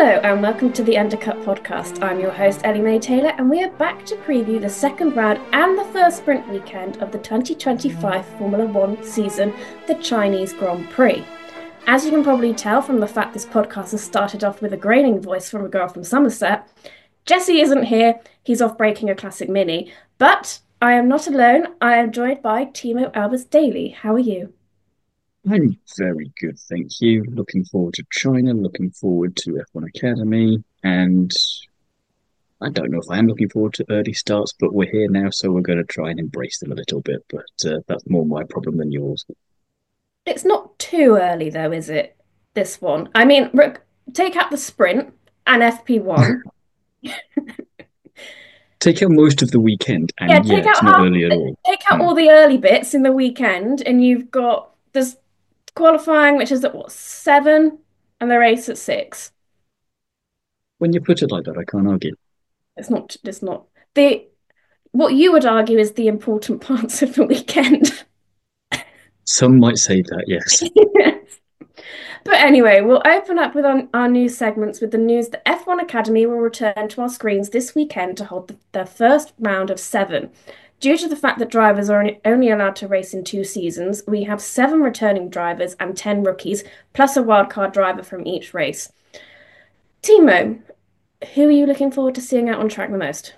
Hello and welcome to the Undercut podcast. I'm your host Ellie Mae Taylor and we are back to preview the second round and the first sprint weekend of the 2025 Formula One season, the Chinese Grand Prix. As you can probably tell from the fact this podcast has started off with a graining voice from a girl from Somerset, Jesse isn't here, he's off breaking a classic mini, but I am not alone, I am joined by Timo Albers Daly. How are you? I'm very good, thank you. Looking forward to China, looking forward to F1 Academy, and I don't know if I am looking forward to early starts, but we're here now, so we're going to try and embrace them a little bit. But that's more my problem than yours. It's not too early though, is it? This one. I mean, take out the sprint and FP1. Take out most of the weekend, Yeah, and yeah, it's not early at all. take out Hmm. all the early bits in the weekend, and you've got this qualifying, which is at what, 7, and the race at 6. When you put it like that, I can't argue. It's not the what you would argue is the important parts of the weekend. Some might say that, yes. But anyway, we'll open up with our news segments with the news that F1 Academy will return to our screens this weekend to hold their first round of 7. Due to the fact that drivers are only allowed to race in 2 seasons, we have 7 returning drivers and 10 rookies, plus a wildcard driver from each race. Timo, who are you looking forward to seeing out on track the most?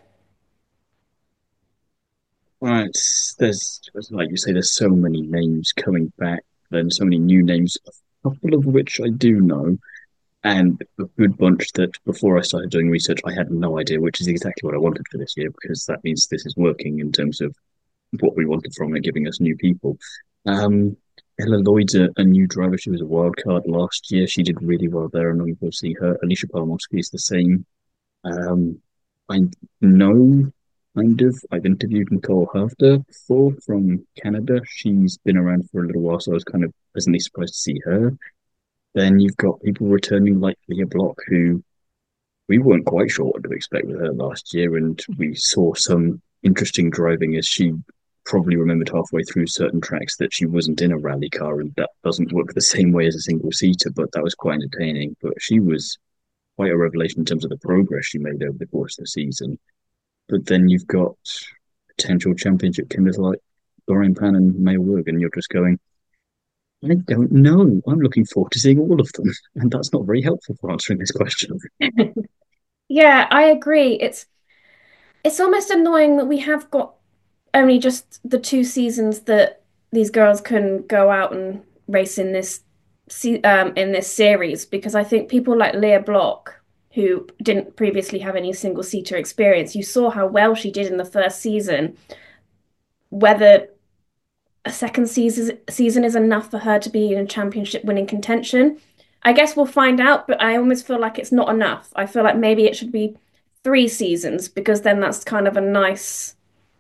Right, there's like you say, there's so many names coming back, and so many new names, a couple of which I do know. And a good bunch that before I started doing research, I had no idea, which is exactly what I wanted for this year, because that means this is working in terms of what we wanted from it, giving us new people. Um, Ella Lloyd's a new driver. She was a wild card last year. She did really well there, and I'm looking forward to see her. Alicia Palmowski is the same. Um, I know, kind of. I've interviewed Nicole Hafter before from Canada. She's been around for a little while, so I was kind of pleasantly surprised to see her. Then you've got people returning like Leah Block, who we weren't quite sure what to expect with her last year, and we saw some interesting driving as she probably remembered halfway through certain tracks that she wasn't in a rally car, and that doesn't work the same way as a single seater, but that was quite entertaining. But she was quite a revelation in terms of the progress she made over the course of the season. But then you've got potential championship contenders like Dorian Pan and Maya Werg, and you're just going, I don't know. I'm looking forward to seeing all of them. And that's not very helpful for answering this question. Yeah, I agree. It's almost annoying that we have got only just the 2 seasons that these girls can go out and race in this series because I think people like Leah Block, who didn't previously have any single seater experience, you saw how well she did in the first season. Whether a second season is enough for her to be in championship winning contention, I guess we'll find out. But I almost feel like it's not enough. I feel like maybe it should be 3 seasons because then that's kind of a nice.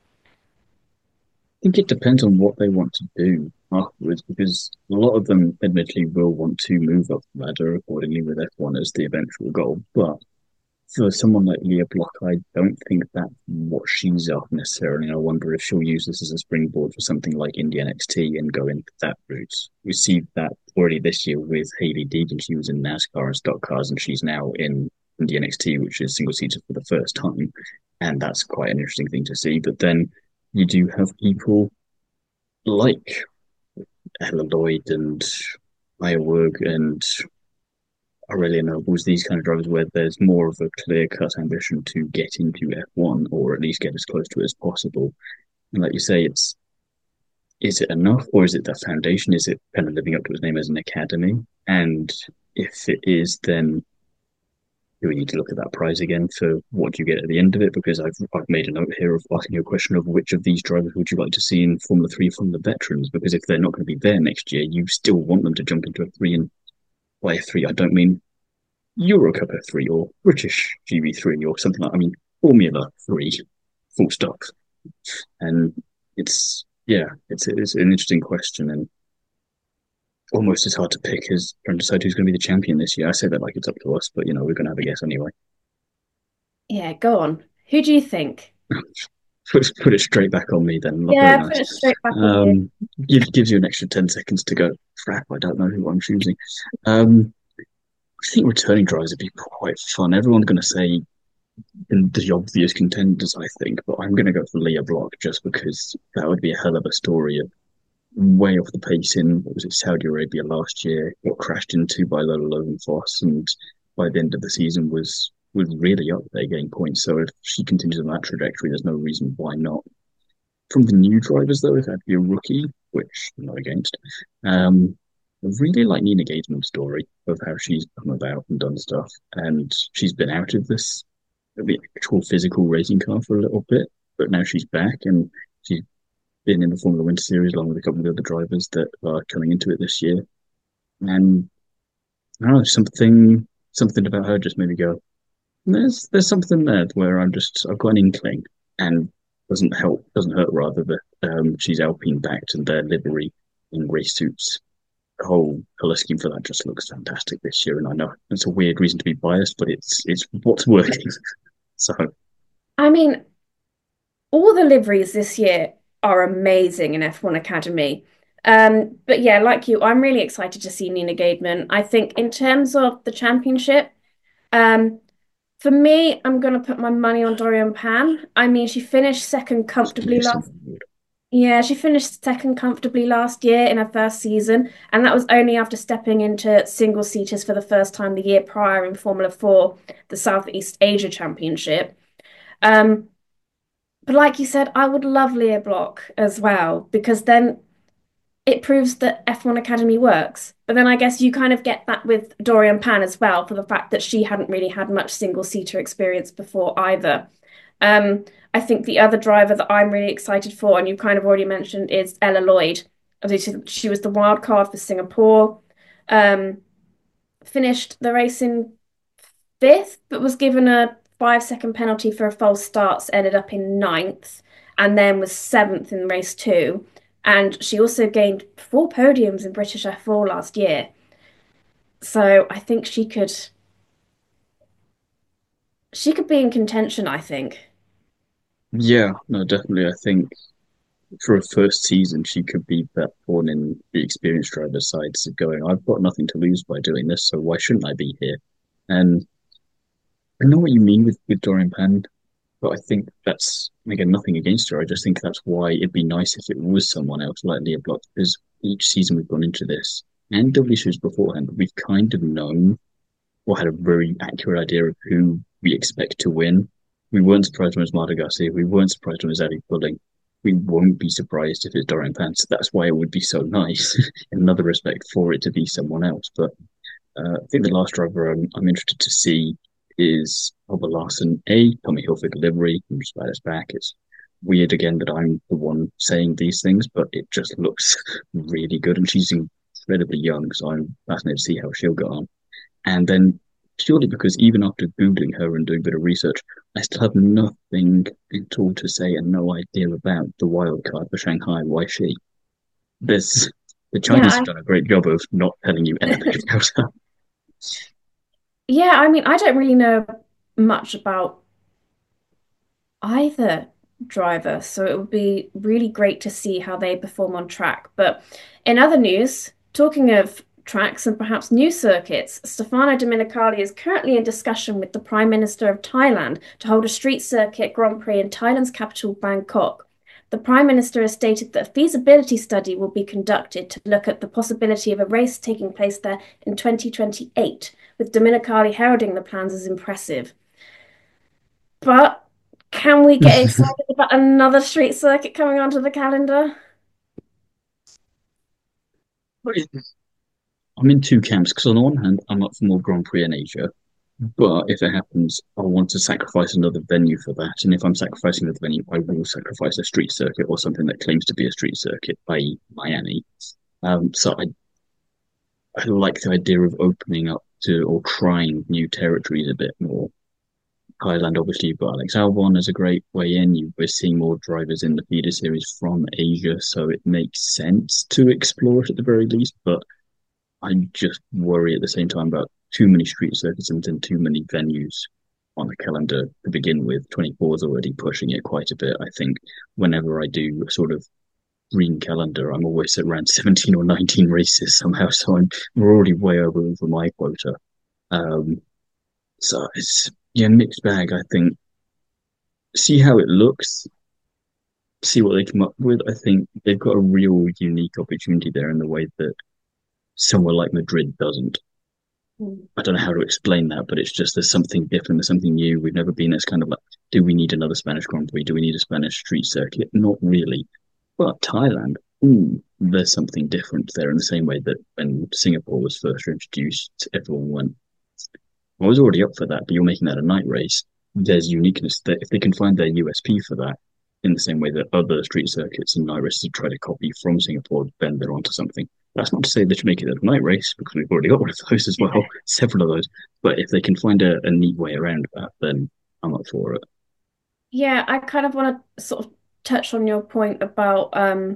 Think it depends on what they want to do afterwards, because a lot of them admittedly will want to move up the ladder accordingly with F1 as the eventual goal. But for someone like Leah Block, I don't think that's what she's after necessarily. And I wonder if she'll use this as a springboard for something like Indy NXT and go into that route. We see that already this year with Hailey Deegan. She was in NASCAR and stock cars, and she's now in Indy NXT, which is single seater for the first time. And that's quite an interesting thing to see. But then you do have people like Ella Lloyd and Maya Werg and Aurelia Nobles, these kind of drivers where there's more of a clear cut ambition to get into F1 or at least get as close to it as possible. And like you say, it's is it enough or is it the foundation? Is it kind of living up to its name as an academy? And if it is, then do we need to look at that prize again for what you get at the end of it? Because I've made a note here of asking you a question of which of these drivers would you like to see in Formula Three from the veterans? Because if they're not going to be there next year, you still want them to jump into a three and play a three. I don't mean Eurocup F3 or British GB3 or something like. I mean Formula Three, full stop. And it's an interesting question and almost as hard to pick as trying to decide who's going to be the champion this year. I say that like it's up to us, but we're going to have a guess anyway. Yeah, go on. Who do you think? Put it straight back on me then. Not very Yeah, put nice. it straight back on you. Gives you an extra 10 seconds to go. Crap, I don't know who I'm choosing. Um, think returning drivers would be quite fun. Everyone's going to say the obvious contenders, I think, but I'm going to go for Leah Block just because that would be a hell of a story. Way off the pace in what was it, Saudi Arabia last year, got crashed into by Lola Lowenfoss, and by the end of the season was really up there getting points. So if she continues on that trajectory, there's no reason why not. From the new drivers though, if it had to be a rookie, which I'm not against, I really like Nina Gateman's story of how she's come about and done stuff, and she's been out of the actual physical racing car for a little bit, but now she's back and she's been in the Formula Winter Series along with a couple of the other drivers that are coming into it this year. And I don't know, something about her just made me go, there's something there where I've got an inkling and doesn't hurt rather that she's Alpine backed and their livery and race suits. The whole color scheme for that just looks fantastic this year, and I know it's a weird reason to be biased, but it's what's working. So I mean, all the liveries this year are amazing in F1 Academy. But yeah, like you, I'm really excited to see Nina Gademan. I think in terms of the championship, um, for me, I'm gonna put my money on Dorian Pan. I mean, she finished second it's gonna comfortably be last. something weird. Yeah, she finished second comfortably last year in her first season, and that was only after stepping into single seaters for the first time the year prior in Formula 4, the Southeast Asia Championship. Um, but like you said, I would love Leah Block as well, because then it proves that F1 Academy works. But then I guess you kind of get that with Dorian Pan as well, for the fact that she hadn't really had much single seater experience before either. Um, I think the other driver that I'm really excited for, and you've kind of already mentioned, is Ella Lloyd. Obviously, she was the wild card for Singapore. Um, Finished the race in fifth, but was given a 5 second penalty for a false start, so ended up in ninth, and then was seventh in race two. And she also gained 4 podiums in British F4 last year. So I think she could be in contention, I think. Yeah, no, definitely. I think for a first season, she could be that one in the experienced driver's side, so going, I've got nothing to lose by doing this, so why shouldn't I be here? And I know what you mean with Dorian Pan, but I think that's, again, nothing against her. I just think that's why it'd be nice if it was someone else like Leah Block, because each season we've gone into this, and W shows beforehand, we've kind of known or had a very accurate idea of who we expect to win. We weren't surprised when it was Marta Garcia. We weren't surprised when it was Ellie Pudding. We won't be surprised if it's Dorian Pants. That's why it would be so nice, in another respect, for it to be someone else. But I think the last driver I'm interested to see is Albert Larson. Tommy Hilfiger livery. I'm just glad it's back. It's weird again that I'm the one saying these things, but it just looks really good. And she's incredibly young, so I'm fascinated to see how she'll go on. And then purely because even after Googling her and doing a bit of research, I still have nothing at all to say and no idea about the wild card for Shanghai. Why she? There's the Yeah, Chinese have done a great job of not telling you anything about her. yeah, I mean, I don't really know much about either driver, so it would be really great to see how they perform on track. But in other news, talking of tracks and perhaps new circuits, Stefano Domenicali is currently in discussion with the Prime Minister of Thailand to hold a street circuit Grand Prix in Thailand's capital, Bangkok. The Prime Minister has stated that a feasibility study will be conducted to look at the possibility of a race taking place there in 2028, with Domenicali heralding the plans as impressive. But can we get excited about another street circuit coming onto the calendar? I'm in two camps because on the one hand, I'm up for more Grand Prix in Asia, but if it happens, I want to sacrifice another venue for that. And if I'm sacrificing another venue, I will sacrifice a street circuit or something that claims to be a street circuit, i.e., Miami. So I like the idea of opening up to or trying new territories a bit more. Thailand, obviously, you've got Alex Albon as a great way in. We're seeing more drivers in the feeder series from Asia, so it makes sense to explore it at the very least. But I just worry at the same time about too many street circuits and then too many venues on the calendar to begin with. 24 is already pushing it quite a bit. I think whenever I do a sort of green calendar, I'm always at around 17 or 19 races somehow. So we're already way over my quota. Um, so it's yeah, mixed bag. I think see how it looks, see what they come up with. I think they've got a real unique opportunity there in the way that somewhere like Madrid doesn't. Mm. I don't know how to explain that, but it's just there's something different, there's something new. We've never been. It's kind of like, do we need another Spanish Grand Prix? Do we need a Spanish street circuit? Not really. But Thailand, there's something different there in the same way that when Singapore was first introduced, everyone went, I was already up for that, but you're making that a night race. There's uniqueness that if they can find their USP for that, in the same way that other street circuits and night races try to copy from Singapore, then they're onto something. That's not to say they should make it a night race because we've already got one of those as well, several of those. But if they can find a neat way around that, then I'm up for it. Yeah, I kind of want to sort of touch on your point about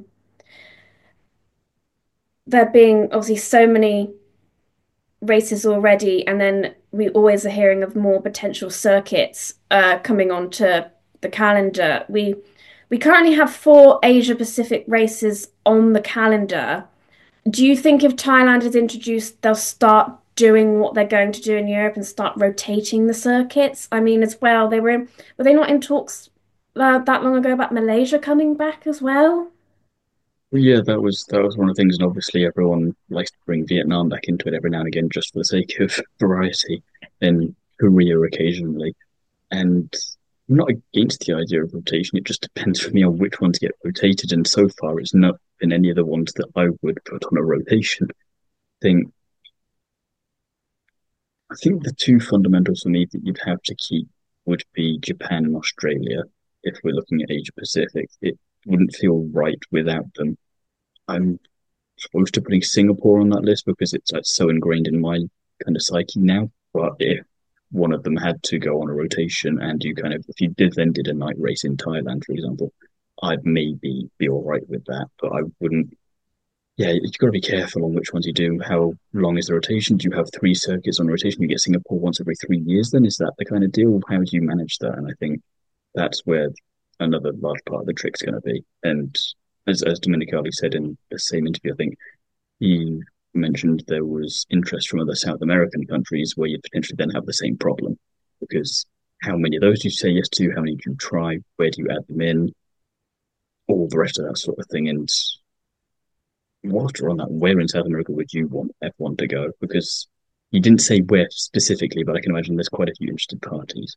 there being obviously so many races already, and then we always are hearing of more potential circuits coming onto the calendar. We currently have four Asia Pacific races on the calendar. Do you think if Thailand is introduced, they'll start doing what they're going to do in Europe and start rotating the circuits? I mean, as well, were they not in talks that long ago about Malaysia coming back as well? Yeah, that was one of the things, and obviously everyone likes to bring Vietnam back into it every now and again just for the sake of variety, and Korea occasionally. And I'm not against the idea of rotation. It just depends for me on which ones get rotated. And so far, it's not been any of the ones that I would put on a rotation. Thing. I think the two fundamentals for me that you'd have to keep would be Japan and Australia. If we're looking at Asia Pacific, it wouldn't feel right without them. I'm close to putting Singapore on that list because it's so ingrained in my kind of psyche now. But if one of them had to go on a rotation and you kind of, if you did a night race in Thailand, for example, I'd maybe be all right with that. But I wouldn't. Yeah, you've got to be careful on which ones you do. How long is the rotation? Do you have three circuits on rotation? You get Singapore once every 3 years. Then is that the kind of deal? How do you manage that? And I think that's where another large part of the trick's going to be. And as Dominicali said in the same interview, I think he mentioned there was interest from other South American countries where you'd potentially then have the same problem because how many of those do you say yes to? How many do you try? Where do you add them in? All the rest of that sort of thing. And whilst we're on that, where in South America would you want F1 to go? Because you didn't say where specifically, but I can imagine there's quite a few interested parties.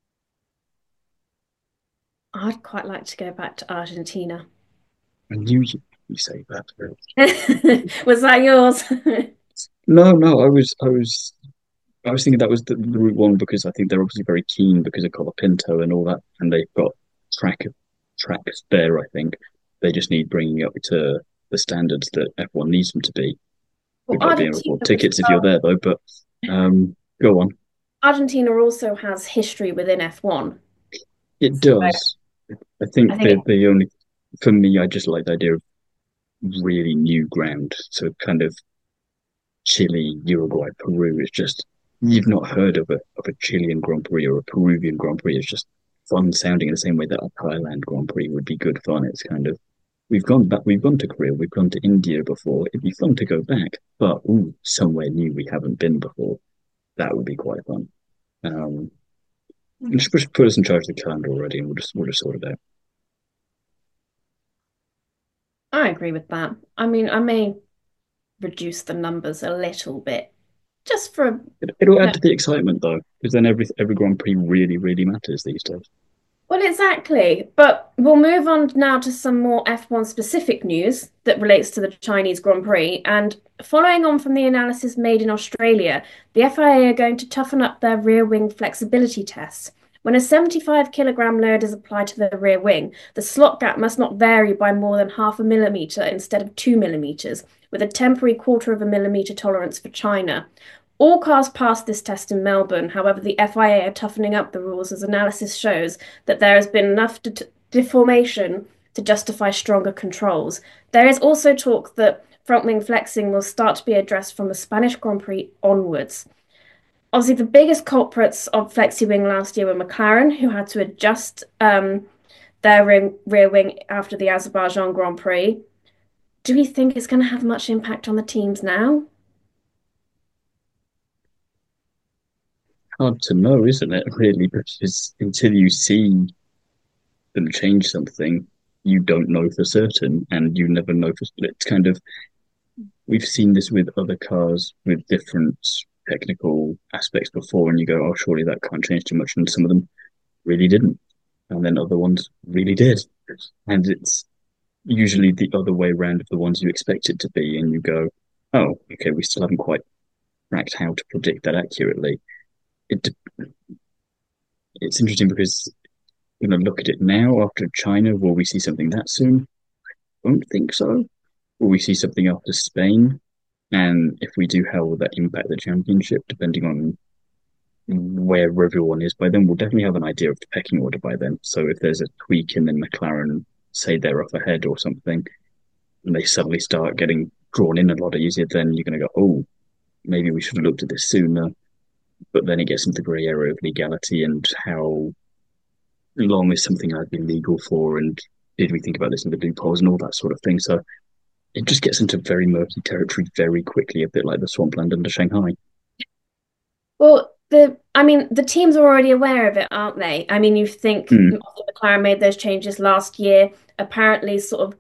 I'd quite like to go back to Argentina. I knew you say that. Was that yours? No, no, I was thinking that was the Route One because I think they're obviously very keen because of Colapinto and all that, and they've got track tracks there. I think they just need bringing up to the standards that F1 needs them to be Well, without being able to Argentina afford as tickets if you're well. there though. But go on. Argentina also has history within F1. It So does. I I think think the only for me, I just like the idea of really new ground. So kind of Chile, Uruguay, Peru is just you've not heard of a Chilean Grand Prix or a Peruvian Grand Prix. It's just fun sounding in the same way that a Thailand Grand Prix would be good fun. It's kind of we've gone to Korea, we've gone to India before. It'd be fun to go back, but somewhere new we haven't been before. That would be quite fun. Um, just put us in charge of the calendar already, and we'll just sort it out. I agree with that. I mean, I may reduce the numbers a little bit just for, It'll you add know, to the excitement though, because then every Grand Prix really matters these days. well, exactly. But we'll move on now to some more F1 specific news that relates to the Chinese Grand Prix. And following on from the analysis made in Australia, the FIA are going to toughen up their rear wing flexibility tests. When a 75-kilogram load is applied to the rear wing, the slot gap must not vary by more than half a millimeter instead of 2 millimeters, with a temporary quarter of a millimeter tolerance for China. All cars passed this test in Melbourne. However, the FIA are toughening up the rules as analysis shows that there has been enough deformation to justify stronger controls. There is also talk that front wing flexing will start to be addressed from the Spanish Grand Prix onwards. Obviously, the biggest culprits of flexi wing last year were McLaren, who had to adjust their rear wing after the Azerbaijan Grand Prix. Do we think it's going to have much impact on the teams now? hard to know, isn't it? Really, because until you see them change something, you don't know for certain, and you never know for. It's kind of we've seen this with other cars with different technical aspects before, and you go, oh, surely that can't change too much, and some of them really didn't, and then other ones really did, and it's usually the other way around of the ones you expect it to be, and you go, oh, okay, we still haven't quite cracked how to predict that accurately. It it's interesting because look at it now after China. Will we see something that soon? I don't think so. Will we see something after Spain? And if we do, how will that impact the championship? Depending on where everyone is by then, we'll definitely have an idea of the pecking order by then. So if there's a tweak and then McLaren say they're up ahead or something, and they suddenly start getting drawn in a lot easier, then you're going to go, oh, maybe we should have looked at this sooner. But then it gets into the grey area of legality and how long is something I've been legal for, and did we think about this in the loopholes and all that sort of thing. So it just gets into very murky territory very quickly, a bit like the swampland under Shanghai. Well, the teams are already aware of it, aren't they? I mean, you think Mm. McLaren made those changes last year. Apparently,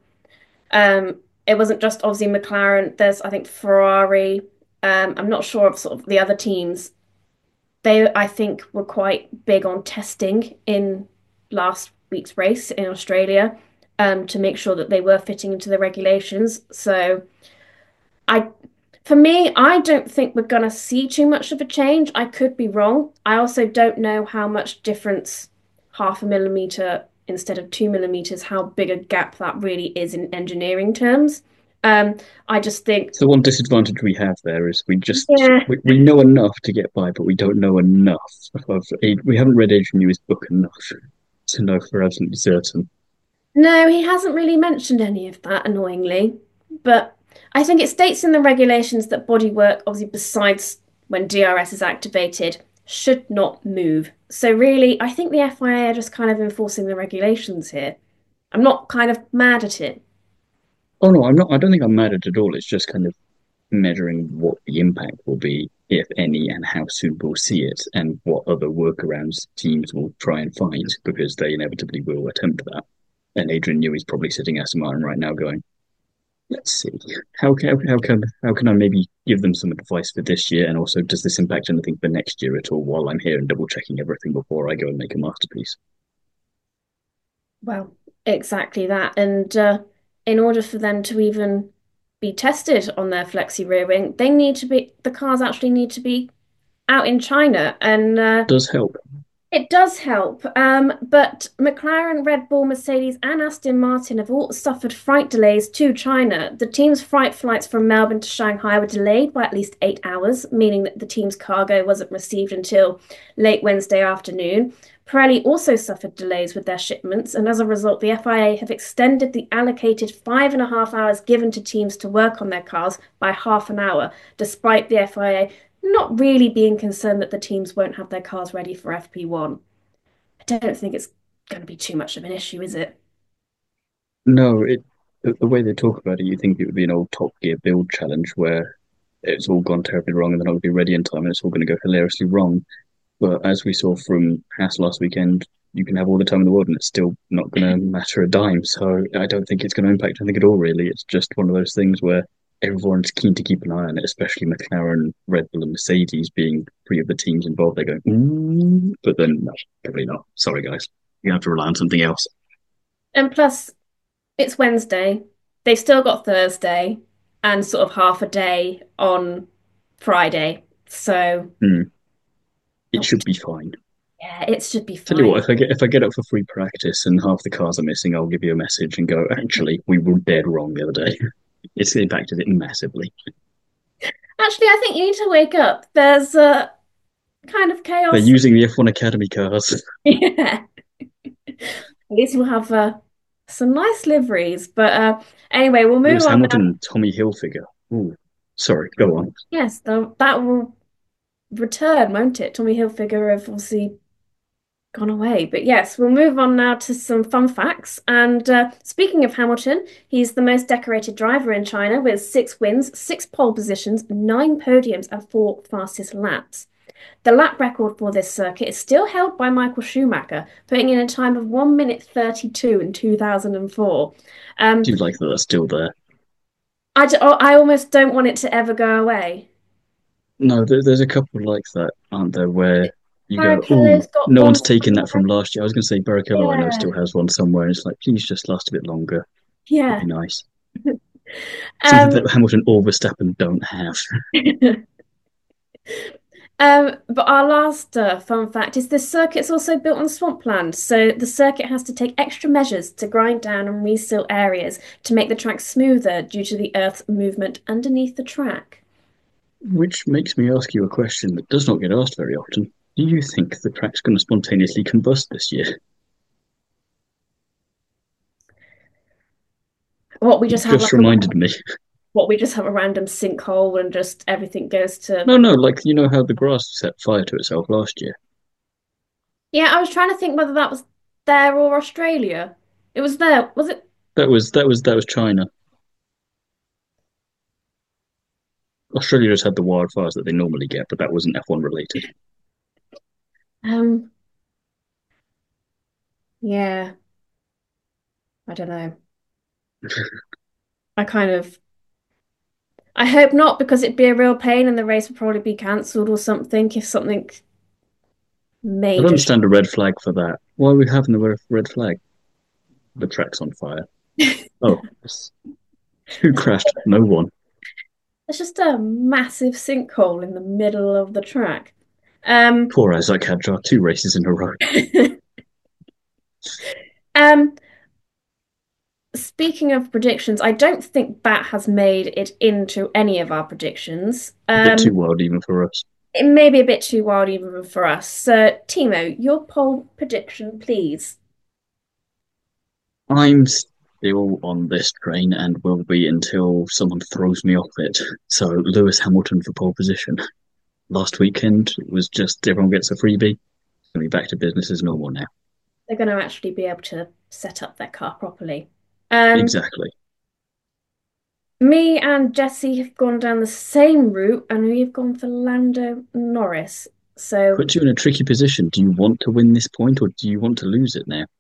it wasn't just obviously McLaren. There's, I think, Ferrari. I'm not sure of sort of the other teams. They, I think, were quite big on testing in last week's race in Australia, to make sure that they were fitting into the regulations. So I, for me, I don't think we're gonna see too much of a change. I could be wrong. I also don't know how much difference 0.5 millimeter instead of 2 millimeters, how big a gap that really is in engineering terms. Um, I just think, So one disadvantage we have there is yeah, we know enough to get by, but we don't know enough we haven't read Adrian Newey's book enough to know for absolutely certain. no, he hasn't really mentioned any of that, annoyingly. But I think it states in the regulations that bodywork, obviously, besides when DRS is activated, should not move. So really, I think the FIA are just kind of enforcing the regulations here. I'm not kind of mad at it. Oh no, I'm not. I don't think I'm mad at it at all. It's just kind of measuring what the impact will be, if any, and how soon we'll see it, and what other workarounds teams will try and find, because they inevitably will attempt that. And Adrian Newey's probably sitting at Martin right now going, let's see, how can I maybe give them some advice for this year, and also does this impact anything for next year at all while I'm here and double checking everything before I go and make a masterpiece. Well, exactly that. And in order for them to even be tested on their flexi rear wing, the cars actually need to be out in China. And Does help. it does help, but McLaren, Red Bull, Mercedes, and Aston Martin have all suffered flight delays to China. The team's flight flights from Melbourne to Shanghai were delayed by at least 8 hours, meaning that the team's cargo wasn't received until late Wednesday afternoon. Pirelli also suffered delays with their shipments, and as a result, the FIA have extended the allocated 5.5 hours given to teams to work on their cars by half an hour, despite the FIA not really being concerned that the teams won't have their cars ready for FP1. I don't think it's going to be too much of an issue, is it? No, the way they talk about it, you think it would be an old Top Gear build challenge where it's all gone terribly wrong and they're not going to be ready in time and it's all going to go hilariously wrong. But as we saw from Haas last weekend, you can have all the time in the world and it's still not going to matter a dime. So I don't think it's going to impact anything at all, really. It's just one of those things where everyone's keen to keep an eye on it, especially McLaren, Red Bull, and Mercedes being three of the teams involved. They're going, but then no, probably not. Sorry, guys. You have to rely on something else. And plus, it's Wednesday. They've still got Thursday and sort of half a day on Friday. So, Mm, it it'll be, should be fine. yeah, it should be Tell you fine. what, if I get up for free practice and half the cars are missing, I'll give you a message and go, actually, we were dead wrong the other day. It's impacted it massively. Actually, I think you need to wake up. There's kind of They're chaos. using the F1 Academy cars. Yeah. At least we'll have some nice liveries. But anyway, we'll move Lewis on now. Hamilton and Tommy Hilfiger. Ooh, sorry, go on. Yes, that will return, won't it? Tommy Hilfiger have obviously gone away. But yes, we'll move on now to some fun facts. And speaking of Hamilton, he's the most decorated driver in China with 6 wins, 6 pole positions, 9 podiums, and 4 fastest laps. The lap record for this circuit is still held by Michael Schumacher, putting in a time of 1 minute 32 in 2004. Do like that that's still there. I almost don't want it to ever go away. No, there's a couple like that, aren't there, where you go, oh, Barrichello's got no one one's taken that somewhere. from last year. I was going to say Barrichello, I know Yeah, still has one somewhere. And it's like, please just last a bit longer. It'd be yeah. nice. Something Um, that Hamilton or Verstappen don't have. but our last fun fact is this circuit's also built on swampland, so the circuit has to take extra measures to grind down and reseal areas to make the track smoother due to the Earth's movement underneath the track. Which makes me ask you a question that does not get asked very often. Do you think the track's going to spontaneously combust this year? What we just It have just like a reminded me. what we just have a random sinkhole and just everything goes to. No, no, like you know how the grass set fire to itself last year. Yeah, I was trying to think whether that was there or Australia. It was there, was it? That was China. Australia just had the wildfires that they normally get, but that wasn't F1 related. Um, yeah, I don't know. I kind of I hope not because it'd be a real pain and the race would probably be cancelled or something if something I don't major. understand a red flag for that. Why are we having the red flag? The track's on fire. Oh, who crashed? No one. It's just a massive sinkhole in the middle of the track. Um, Poor Isaac Hadjar, two races in a row. um, Speaking of predictions, I don't think Bat has made it into any of our predictions. A bit too wild even for us. It may be a bit too wild even for us. So, Timo, your poll prediction, please. I'm still on this train and will be until someone throws me off it. So Lewis Hamilton for pole position. Last weekend it was just everyone gets a freebie. It's going to be back to business as normal now. They're going to actually be able to set up their car properly. Um, Exactly. Me and Jesse have gone down the same route and we've gone for Lando Norris. So, Puts you in a tricky position. Do you want to win this point or do you want to lose it now?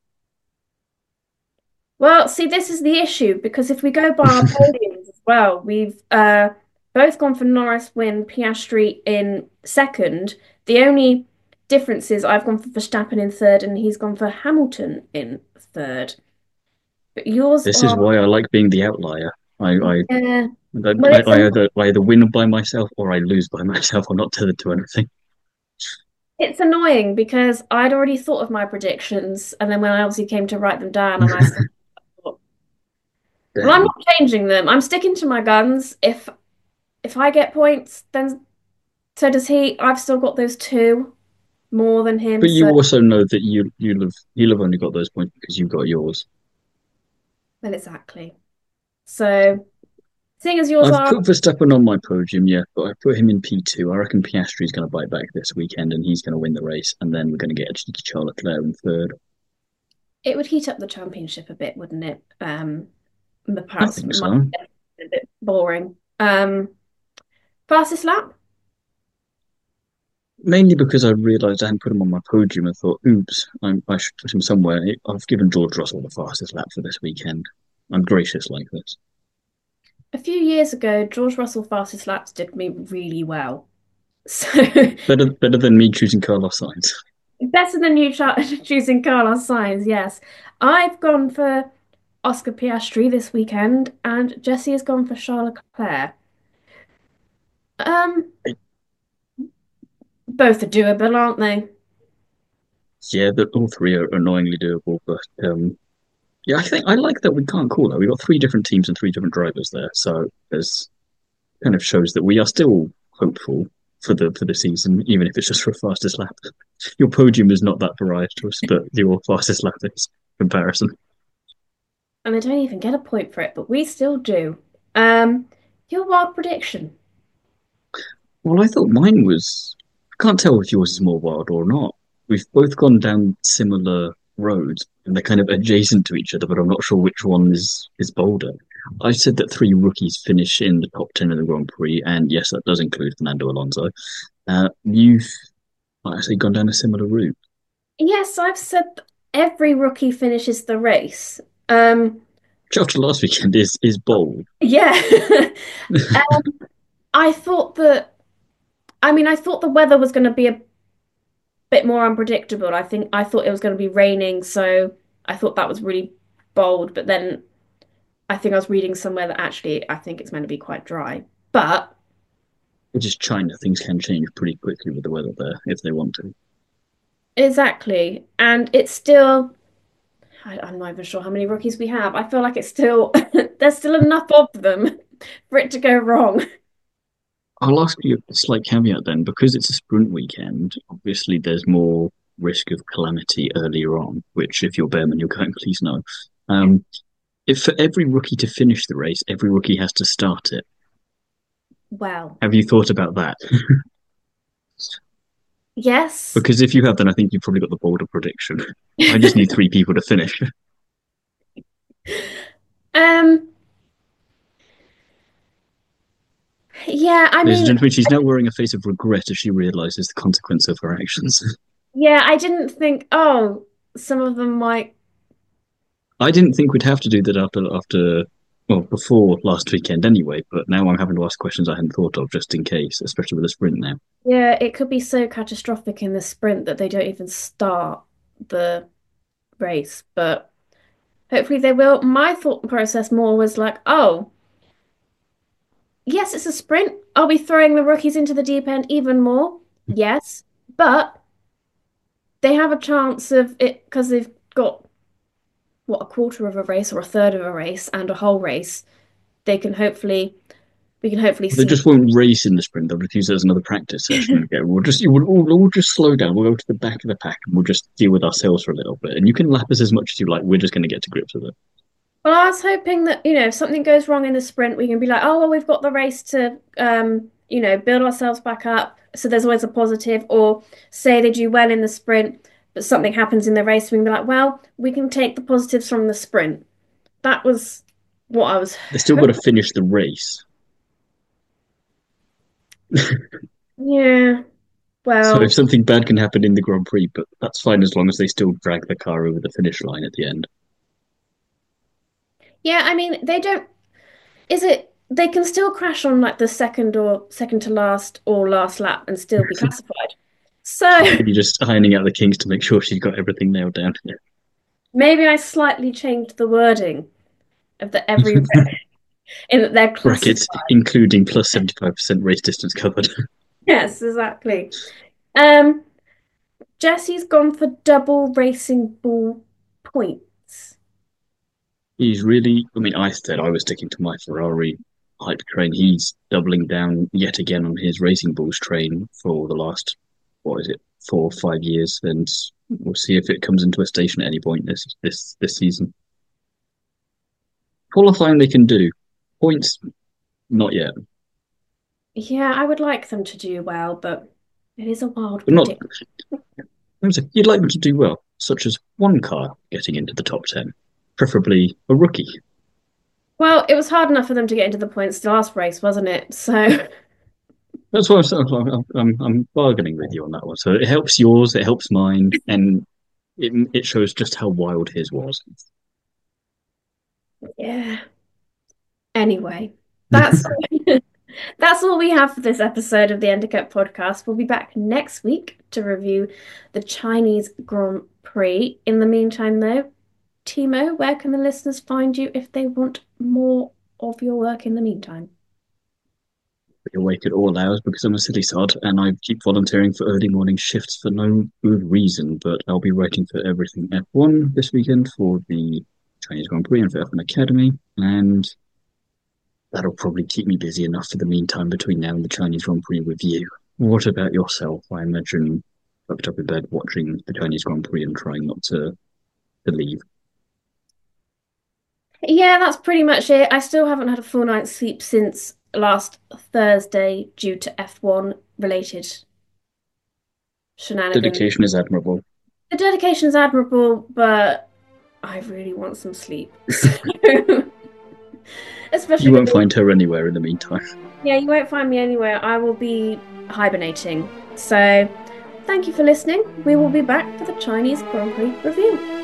well, see, this is the issue because if we go by our podiums as well, we've both gone for Norris win, Piastri in second. The only difference is I've gone for Verstappen in third and he's gone for Hamilton in third. But yours This is are, why I like being the outlier. I I uh, I, well, I either win by myself or I lose by myself. I'm not tethered to anything. it's annoying because I'd already thought of my predictions, and then when I obviously came to write them down, and I thought, well, I'm Damn. not changing them. I'm sticking to my guns. If I get points, then so does he. I've still got those two more than him. But you So, also know that you'll have only got those points because you've got yours. well, exactly. So, seeing as yours I've are, put Verstappen on my podium, yeah, but I put him in P2. I reckon Piastri's going to bite back this weekend and he's going to win the race, and then we're going to get a cheeky Charles Leclerc in third. it would heat up the championship a bit, wouldn't it? The I parts think might so. be a bit boring. Fastest lap. Mainly because I realised I hadn't put him on my podium and thought, oops, I should put him somewhere. I've given George Russell the fastest lap for this weekend. I'm gracious like this. A few years ago, George Russell fastest laps did me really well. So Better than me choosing Carlos Sainz. better than you choosing Carlos Sainz, yes. I've gone for Oscar Piastri this weekend, and Jesse has gone for Charles Leclerc. Um, Both are doable, aren't they? Yeah, all three are annoyingly doable, but yeah, I think I like that we can't call that. We've got three different teams and three different drivers there, so there's kind of shows that we are still hopeful for the season, even if it's just for a fastest lap. Your podium is not that varied to us, but your fastest lap is comparison. And they don't even get a point for it, but we still do. Um, your wild prediction. Well, I thought mine was. I can't tell if yours is more wild or not. We've both gone down similar roads, and they're kind of adjacent to each other, but I'm not sure which one is bolder. I said that three rookies finish in the top 10 of the Grand Prix, and yes, that does include Fernando Alonso. You've actually gone down a similar route, Yes, I've said every rookie finishes the race. Um, which after last weekend is bold. yeah. I thought that, I mean, I thought the weather was going to be a bit more unpredictable. I thought it was going to be raining, so I thought that was really bold. But then I think I was reading somewhere that actually I think it's meant to be quite dry. But It's just China. Things can change pretty quickly with the weather there if they want to. exactly, and it's still, I'm not even sure how many rookies we have. I feel like it's still, there's still enough of them for it to go wrong. I'll ask you a slight caveat then, because it's a sprint weekend. Obviously, there's more risk of calamity earlier on. Which, if you're Bearman, you're going, please no. Um, if for every rookie to finish the race, every rookie has to start it. Well, Have you thought about that? yes. Because if you have, then I think you've probably got the bolder prediction. I just need three people to finish. Um, yeah, I Ladies and mean, gentlemen, she's now wearing a face of regret as she realizes the consequence of her actions. yeah, I didn't think, oh, some of them might. I didn't think we'd have to do that well, before last weekend anyway, but now I'm having to ask questions I hadn't thought of just in case, especially with a sprint now. Yeah, it could be so catastrophic in the sprint that they don't even start the race, but hopefully they will. My thought process more was like, oh, yes, it's a sprint. Are we throwing the rookies into the deep end even more? Yes, but they have a chance of it because they've got what, a quarter of a race or a third of a race and a whole race. They can hopefully, we can hopefully They see. just won't race in the sprint. They'll just use it as another practice session and go, we'll just slow down. We'll go to the back of the pack and we'll just deal with ourselves for a little bit. And you can lap us as much as you like. We're just going to get to grips with it. Well, I was hoping that, if something goes wrong in the sprint, we can be like, oh, well, we've got the race to, build ourselves back up. So there's always a positive. Or say they do well in the sprint, but something happens in the race, we can be like, well, we can take the positives from the sprint. That was what I was They still got to hoping. finish the race. Yeah, So if well, something bad can happen in the Grand Prix, but that's fine as long as they still drag the car over the finish line at the end. yeah, I mean, they don't, is it, they can still crash on like the second or second to last or last lap and still be classified. She's So really just ironing out the kinks to make sure she's got everything nailed down. maybe I slightly changed the wording of the every in that they're classified. Brackets, including plus 75% race distance covered. Yes, exactly. Um, Jesse's gone for double racing ball points. He's really, I mean, I said I was sticking to my Ferrari hype train. He's doubling down yet again on his Racing Bulls train for the last, what is it, 4 or 5 years, and we'll see if it comes into a station at any point this season. Qualifying they can do, points not yet, Yeah, I would like them to do well, but it is a wild but not. prediction. You'd like them to do well, such as one car getting into the top 10, preferably a rookie. Well, it was hard enough for them to get into the points the last race, wasn't it? So, That's why I'm bargaining with you on that one. So it helps yours, it helps mine, and it shows just how wild his was. yeah. Anyway, that's that's all we have for this episode of the Endicott podcast. We'll be back next week to review the Chinese Grand Prix. In the meantime, though, Timo, where can the listeners find you if they want more of your work in the meantime? Awake at all hours because I'm a silly sod and I keep volunteering for early morning shifts for no good reason. But I'll be writing for everything F1 this weekend for the Chinese Grand Prix and for F1 Academy, and that'll probably keep me busy enough for the meantime between now and the Chinese Grand Prix review. What about yourself? I imagine tucked up in bed watching the Chinese Grand Prix and trying not to leave. Yeah, that's pretty much it. I still haven't had a full night's sleep since last Thursday due to F1 related shenanigans. Dedication is admirable. The dedication is admirable, but I really want some sleep. So Especially You with won't find her anywhere in the meantime. yeah, you won't find me anywhere. I will be hibernating. So, thank you for listening. We will be back for the Chinese Grand Prix review.